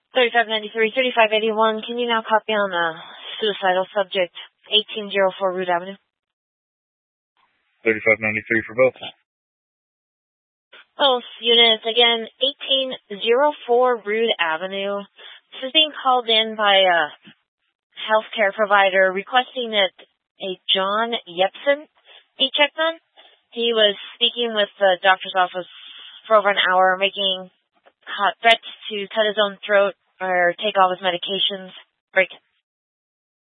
3593, 3581. Can you now copy on suicidal subject 1804 Root Avenue? 3593 for both. Both units, again, 1804 Root Avenue. This is being called in by a healthcare provider requesting that a John Yepsen be checked on. He was speaking with the doctor's office for over an hour, making hot threats to cut his own throat or take all his medications. Break.